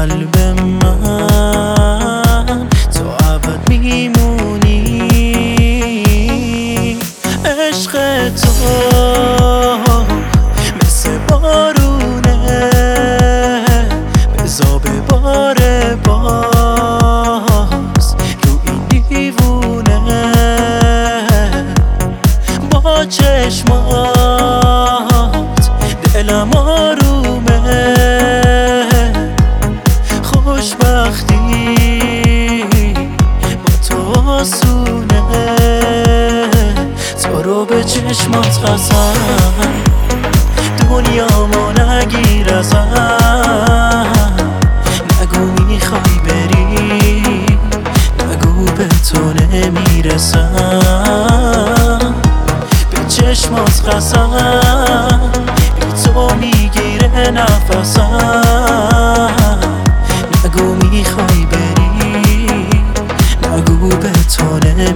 قلب من تو ابد میمونی. عشق تو مثل بارونه بزا بباره باز رو این دیوونه. با چشمات دلم آرومه، خوشبختی با تو آسونه. تو رو به چشمات قسم دنیامو نگیر ازم. نگو میخوای بری، نگو به تو نمیرسم. به چشمات قسم بی تو میگیره نفسم. نگو میخوای بری، نگو به تو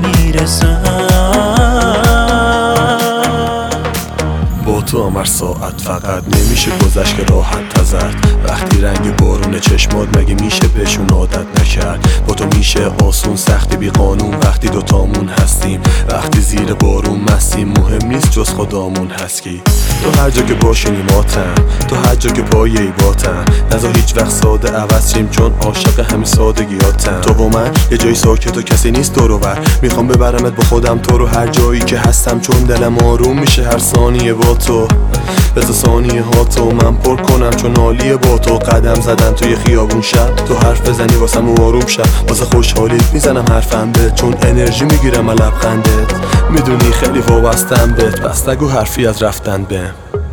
نمیرسم. با تو هم هر ساعت فقط نمیشه گذشت که راحت تزد. وقتی رنگ بارون چشمات مگه میشه بهشون عادت نکرد. با تو میشه آسون سختی بی قانون وقتی دوتامون هستیم. وقتی زیر بارون مستیم مهم نیست جز خدامون هست کی. تو هر جا که باشی ماتم، تو هر جا که پای ایباتم. نذار هیچ وقت ساده عوض شیم چون عاشق همین سادگیاتم. تو و من یه جای ساکت و کسی نیست دورور. میخوام ببرمت با خودم تو رو هر جایی که هستم چون دلم آروم میشه هر ثانیه با تو. بذار ثانیه ها تو من پر کنم چون عالیه با تو. قدم زدن توی خیابون شب تو حرف بزنی واسم آروم شب. واسه خوشحالیت میزنم حرفم به چون انرژی میگیرم از لبخندت. میدونی خیلی وابستم بهت بس نگو حرفی از رفتن بهم.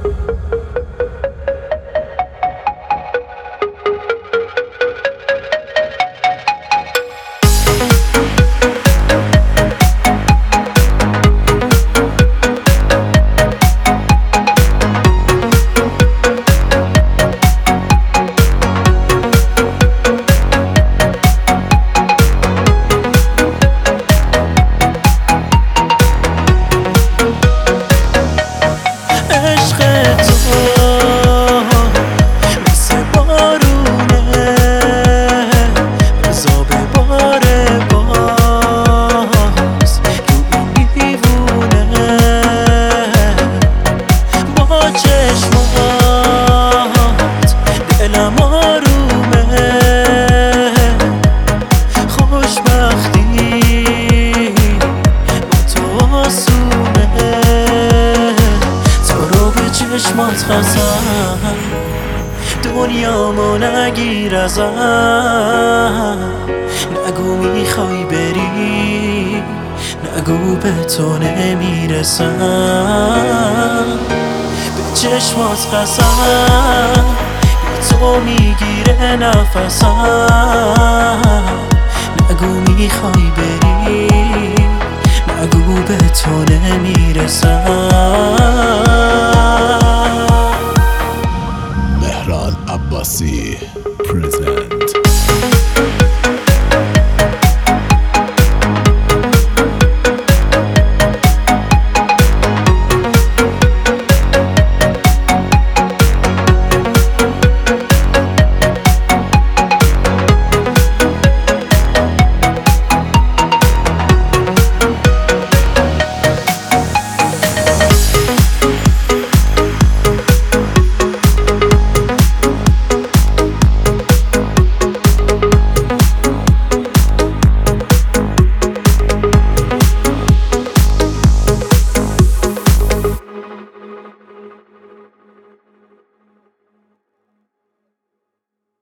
چشمات قسم دنیامو نگیر ازم. نگو میخوای بری، نگو به تو نمیرسم. به چشمات قسم بی تو میگیره نفسم. نگو میخوای بری، نگو به تو نمیرسم. مهران عباسی present